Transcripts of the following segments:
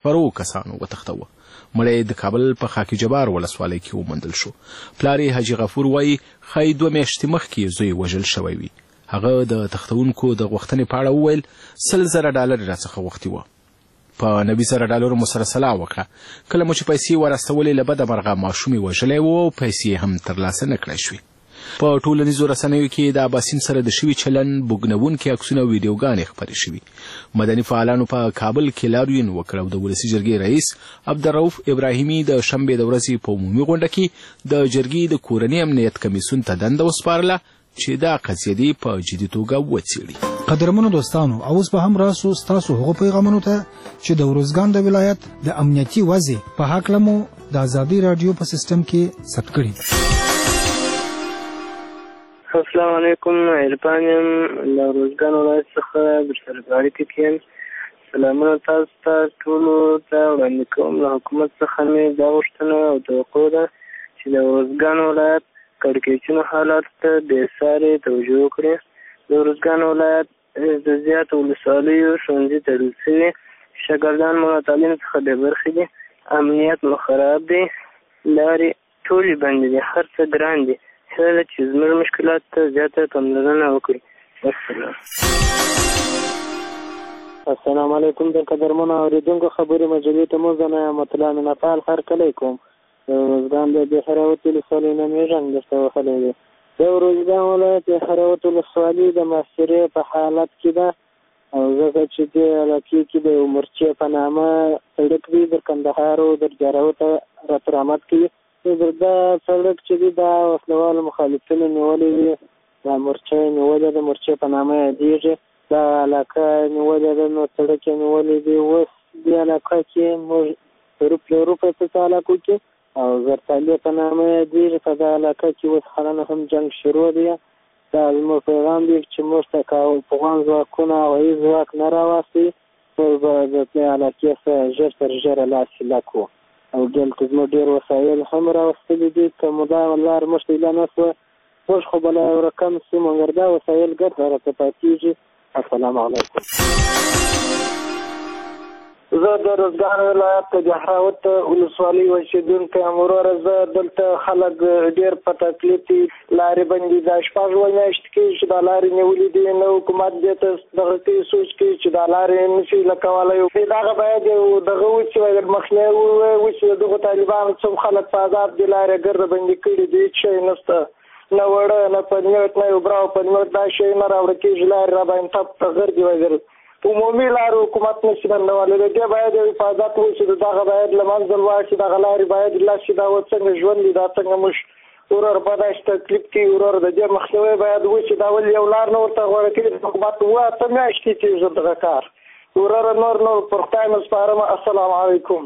فرو کسانو وتښتوه. مړی د کابل په خاکی جبار ولسوالۍ کې وموندل شو. پلار یې حاجي غفور وایي ښایي 2 میاشتې مخکې زوی وژل شوی وي. هغه د تښتونکو د غوښتنې په اړه وویل $100,000 راڅخه غوښتي وه. په $90,000 مو سره سلا وکړه. کله مو چې پیسې ورستولې له بده مرغه ماشوم یې وژلی و او پیسې هم ترلاسه نه کړای شوې. په ټولنیزو رسنیو کې د اباسین سره د شوي چلن بوږنوونکي عکسونه او ویډیوګانې خپرې شوي. مدني فعالانو په کابل کې لاریون وکړ او د ولسي جرګې رئیس عبدالرؤف ابراهیمي د شنبې د ورځې په عمومي غونډه کې د جرګې د کورني امنیت کمیسیون ته دنده وسپارله چې دا قضیه دې په جدي توګه وڅېړي. قدرمنو دوستانو، اوس به هم راسو ستاسو هغو پیغامونو ته چې د ارزګان د ولایت د امنیتي وضع په هکله مو د ازادي راډیو په سیستم کې ثبت کړي. السلام علیکم، عرفان یم له ارزګان ولایت څخه درسره په اړیکه کې یم. سلامونه تاسو ته ټولو ته وړاندې کوم. له حکومت څخه مې دا غوښتنه او توقع ده چې د ارزګان ولایت کړکېچونو حالاتو ته بېسارې توجه وکړي. د ارزګان ولایت د زیاتو ولسوالیو ښوونځي تړل شوي، شاګردان مو له تعلیم څخه بې برخې دي، امنیت مو خراب دی، لارې ټولې بندې دي، هر څه ګران دي. هیله ده چې زموږ مشکلات ته زیاته پاملرنه وکړي. السلام علیکم. د قدرمنو اورېدونکو خبرې مجلې ته مو زه مطلع منفعل هرکلی کوم. د ارزګان د بهراوت ولسوالۍ نه مې غږ درته وهلی دی. د ارزګان ولایت بهراوت ولسوالۍ د محاصرې په حالت کې ده او ځکه چې دې علاقې کې د مرچې په نامه سړک دی د کندهار او د جاراوت راتر آمد کوي. دا سړک چې دی دا وسلوالو مخالفینو نیولې وي، دا مرچې نیولې د مرچې په نامه یادېږي. دا علاقه نیولې ده نو سړک یې نیولې دی. اوس دې علاقه کې موږ روپې په علاقو کې او زرتالې په نامه یادېږي. په دا علاقه کې اوس حالانه هم جنګ شروع دی. دا زموږ پیغام دی چې موږ ته افغان ځواکونه هوایي ځواک نه راواستوي، موږ به د دې علاقې څخه ژر تر ژره لاس هیله کړو. او دلته زموږ ډېر وسایل هم راوستلي دي. که مو دا لار موږ ته ایله نه شوه، موږ خو به له رقم شو، مګر دا وسایل ګرد راته پاتېږي. السلام علیکم. زه د ارزګان ولایت د بهراوت ولسوالۍ اوسېدونکی یم. وروره زه دلته خلک ډېر په تکلیف دي، لارې بندې ده. 6 میاشتې کېږي چې دا لارې نیولې دي، نه حکومت دې ته دغه کوي سوچ کوي چې دا لارې نشي له کولی. دغه باید یو دغه وشي، مخنیوی وشي. دغو طالبانو څوم خلک په عذاب دي، لارې ګرده بندې کړي دي، هېڅ شی نشته، نه وړه نه پنیوټ نه یو براو پنیوټ، دا شی نه راوړه کېږي. لارې را باندې تپ ته غردي وګرځي. عمومي لارو حکومت نشي بندولی. د دې باید یو حفاظت وشي، دغه باید له منځه لاړ شي، دغه لارې باید لاړ شي. دا اوس څنګه ژوند دی، دا څنګه موږ ورور په داسې تکلیف کې ورور د دې مخنیوی باید وشي. دا ولې یو لار نه ورته غوره کړي حکومت؟ 8 میاشتې کېږي دغه کار. ورور نور پر خدای مو سپارم. السلام علیکم.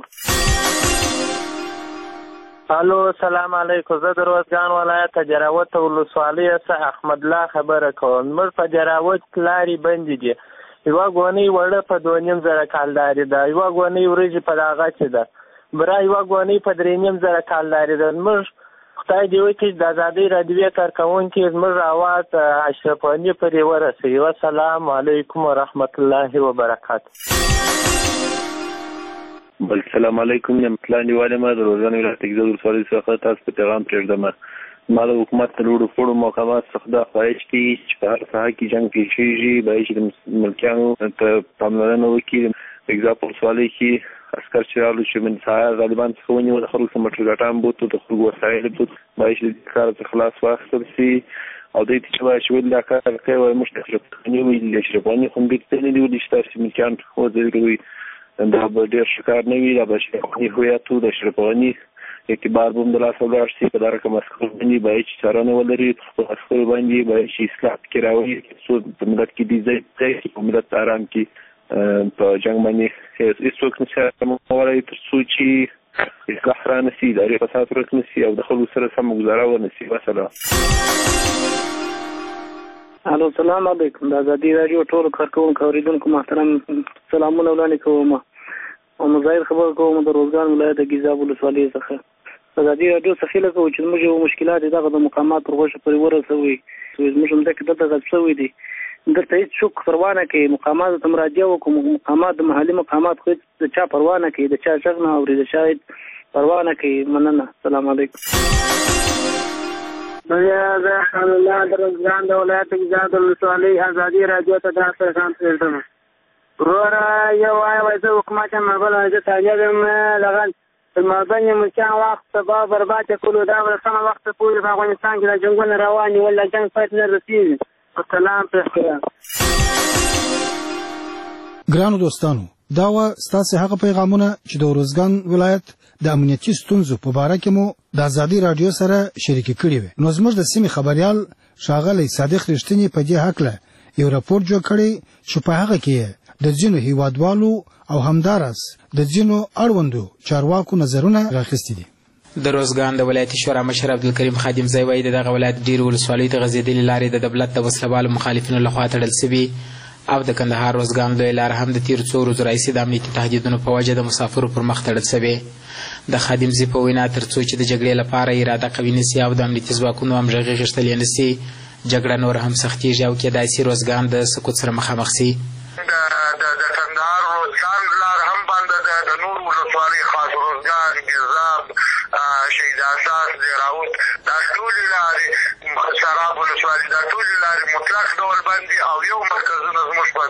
الو، سلام علیکم. زه د ارزګان ولایت جاراوت ولسوالۍ څخه احمد الله خبره کوم. موږ په جاراوت لارې بندې دي. یوه ګونۍ وړه په 2.5 کالدارې ده، یوه ګونۍ وریجې په هغه کې ده، بره یوه ګونۍ په 3.5 کالدارې ده. موږ خدای دې وکړي د ازادۍ راډیوې کارکوونکي زموږ اواز اشرف غني پرې ورسوي. والسلام علیکم ورحمت الله وبرکاته. بل سلام علیکم. یم پلان دیواله ما د ارزګان ولایت کې د ولسوالۍ څخه تاسو ته پیغام پرېږدم. ما د حکومت ته لوړو پوړو محکمات څخه دا خواهش کوي چې په هر ساحه کې جنګ پیښیږي باید چې د ملکیانو ته پاملرنه وکړي. اګزامپل ولسوالۍ کې عسکر چې راغلو چې من ساحه طالبان څخه ونیول، د خلکو څخه موټر ګاټان بوت، د خلکو وسایل بوت، باید چې د دې کار څخه خلاص واخیستل شي او دوی ته چې باید چې ولې دا کار کوي وایي موږ ته اشرف غني ویلي. اشرف غني خو موږ ته نه دي ویلي چې تاسې ملکیان وځړوي. دا به ډېر ښه کار نه وي. دا به اشرف غني هویت و، د اشرف غني اعتبار به هم د لاسه ولاړ شي. په دا رقم عسکرو باندې باید چې څارنه ولري، په خپلو عسکرو باندې باید چې اصلاح پکې راولي، څو په ملت کې دې ځای کړي، په ملت ارام کې په جنګ باندې هېڅوک نشي کولی تر څو چې اصلاح را نه شي، اداري فساد ورک نه شي او د خلکو سره سمه ګزاره ونه شي. وسلام. الو، سلام علیکم. د ازادي راډیو ټولو کارکوونکو اورېدونکو محترم سلامونه وړاندې کوم. او مظاهر خبر کوم د ارزګان ولایت د ګیزاب ولسوالۍ څخه. ازادي راډیو څخه هیله کوو چې زموږ یو مشکلات دغه د مقامات پر غوښه پورې ورسوي. زموږ همدغه دغه غصب شوي دي دلته هیڅوک پروا نه کوي. مقاماتو ته مراجعه وکړو، مقامات د محلي مقامات خو د چا پروا نه کوي، د چا غږ نه اوري، د چا پروا نه کوي. مننه. السلام علیکم. زه الله د روزګان د ولایت ګیزاب ولسوالۍ ازادي راډیو ته دا پیغام پرېږدم. وروره یو وایي زه حکومت یم بله زه طالب یم دغه المردن ملکیان وخت تباه برباد کړو. دا به سمه وخت پورې په افغانستان کې د جنګونه روان دي ول د جنګ پای ته نه رسېږي. السلام علیکم. ګرانو دوستانو، دا وه ستاسې هغه پیغامونه چې د ارزګان ولایت د امنیتي ستونزو په باره کې مو د ازادي راډیو سره شریکې کړې وې. نو زموږ د سیمې خبریال ښاغلی صادق رښتیني په دې هکله یو راپور جوړ کړی چې په هغه کې د ځینو هیوادوالو او همداراز د ځینو اړوندو چارواکو نظرونه راخیستي دي. د روزګان د ولایتي شورا مشر عبدالکریم خادم ځای وایي د دغه ولایت ډېرو ولسوالیو ته غځېدلې لارې د دولت د وسلهوالو مخالفینو لخوا تړل سوي او د کندهار روزګان لویه لاره هم د تېرو څو ورځو راهیسې د امنیتي تهدیدونو په وجه د مسافرو پر مخ تړل سوې. د خادمزي په وینا تر څو چې د جګړې لپاره اراده قوي نسي او د امنیتي ځواکونو همغږي غښتلې نسي، جګړه نور هم سختېږي او کېدای سي روزګان د سقوط سره مخامخ سي. د کندهار روزګان لار هم بنده ده، د نورو ولسوالیو خاص روزګان، ګیزاب، شهید اساس، زیراوت، دا ټولې لارې، سراب ولسوالي، دا ټولې لارې مطلق ډول بند دي او یو مرکزونه زموږ په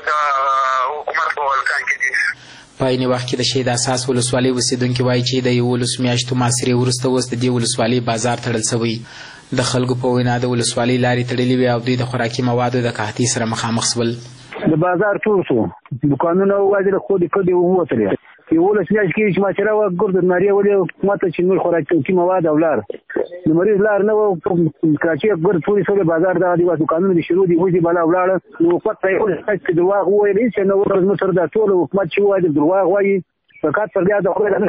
حکومت په ولکه کې دي. په عین وخت کې د شهید اساس ولسوالۍ اوسېدونکي وایي چې د 11 میاشتو محاصرې وروسته اوس د دې ولسوالۍ بازار تړل سوی. د خلکو په وینا د ولسوالۍ لارې تړلې وې او دوی د خوراکي موادو د قحطۍ سره مخامخ سول. د بازار ټول شو، دکانونه وواژل، خو د کډې ووتلې. 11 میاشتې کې چې محاصره وه، ګرد نارې ولې حکومت ته چې نور خوراکي مواد او لار د مریض لار نه وه، کراچۍ ګرد ټولې سولې بازار دغه دي، دکانونه د شروع دي، وځي بلا ولاړه. نو حکومت ته یې چې درواغ وویل، هېڅ نه وکړل. زموږ سره دا ټول حکومت چې ووایي درواغ وایي، فقط پر بیا د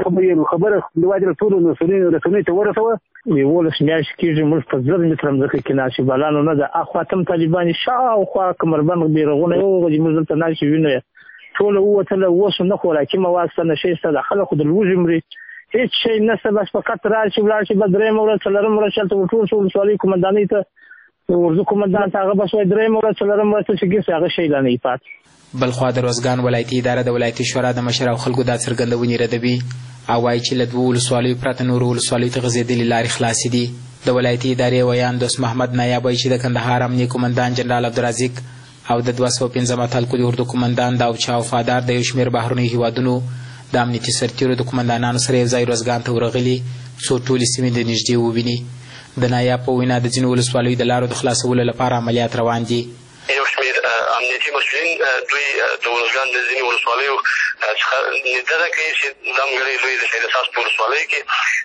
خبره د واجب ټولو رسنیو ته ورسوه. 11 میاشتې کېږي موږ په 1000 متره مځکه کې ناست یو، بلانو نه ده اخوا تم طالبان شاوخوا کمربند بیرغونه یو موږ دلته ناست یو، وینو یې ټوله ووتله. اوس نه خوراکي مواد شته، نشی شته، د خلکو د لوږې مري، هېڅ شی نشته. بس فقط راشي ولاړ شي، بس درېیمه ورځ څلورمه ورځ هلته ټول شو ولسوالۍ قومندانۍ ته، ورزو قومندان ته هغه بس وایي درېیمه ورځ څلورمه ورځ ته چې ګرځي هغه شی لا نه یې پاتې. بلخوا د روزګان ولایتي اداره د ولایتي شورا د مشر او خلکو دا څرګندونې ردوي او وایي چې له 2 ولسوالیو پرته نورو ولسوالیو ته غځېدلې لارې خلاصې دي. د ولایتي ادارې ویان دوست محمد نایاب وایي چې د کندهار امنیه قومندان جنرال عبدالرزاق او د 205 اتلکو د اردو قومندان د اوچا وفادار د یو شمېر بهرنیو هیوادونو د امنیتي سرتېرو د قومندانانو سره یو ځای روزګان ته ورغلي څو ټولې سیمې د نږدې وویني. د نایاب په وینا د ځینو ولسوالیو د لارو د خلاصولو لپاره عملیات روان دي. یو شمېر امنیتي مسؤلین دوی د روزګان د ځینې ولسوالیو څخه نیدنه کوي چې دا همګړۍ دوی د شهید اساس په ولسوالۍ کې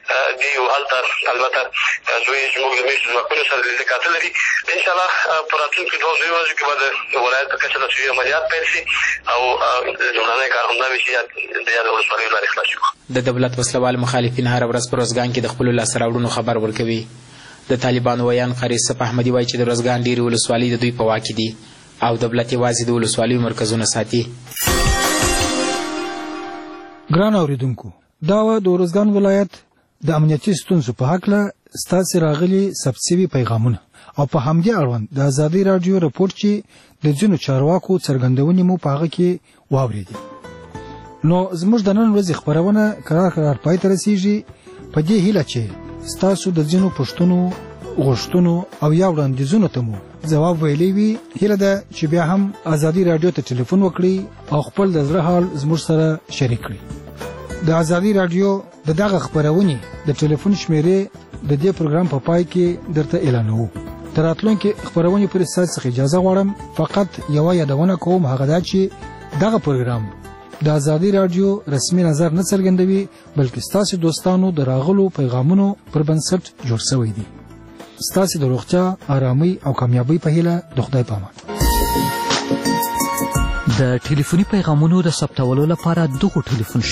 دي او هلته البته دوی زموږ د میشتو ځواکونو سره لیدلي کاته لري. انشاءالله په راتلونکو 2 ورځو کې به د ولایت په کچه د سوي عملیات پیل شي او لومړنی کار همدا وي چې د یادو ولسوالیو لارې خلاص کړو. د دولت وسلوال مخالفین هره ورځ په روزګان کې د خپلو لاسته راوړنو خبر ورکوي. د طالبانو ویان قاری صف احمدي وایي چې د روزګان ډېرې ولسوالۍ د دوی په واک کې دي او دولت یوازې د ولسوالیو مرکزونه ساتي. ګران اوریدونکو، دا وه د ارزګان ولایت د امنیتي ستونزو په هکله ستاسې راغلي ثبت سوي پیغامونه او په همدې اړوند د ازادي راډیو رپورټ چې د ځینو چارواکو څرګندونې مو په هغه کې واورېدې. نو زموږ د نن ورځې خپرونه کرار پای ته رسېږي په دې هیله چې ستاسو د ځینو پوښتنو، غوښتنو او یا وړاندیزونو ته مو ځواب ویلی وي. هیله ده چې بیا هم ازادي راډیو ته ټلیفون وکړئ او خپل د زړه حال زموږ سره شریک کړئ. د ازادي راډیو د دغه خپرونې د ټلیفون شمیرې د دې پروګرام په پای کې درته اعلانوو. تر راتلونکې خپرونې پورې ستاسو څخه اجازه غواړم. فقط یوه یادونه کوم، هغه دا چې دغه پروګرام د ازادي راډیو رسمي نظر نه څرګندوي، بلکې ستاسو دوستانو د راغلو پیغامونو پر بنسټ جوړ شوی دی. ستاسو د روغتیا، آرامۍ او کامیابۍ په هیله د خدای په امان. د ټلیفوني پیغامونو د ثبتولو لپاره دغه ټلیفون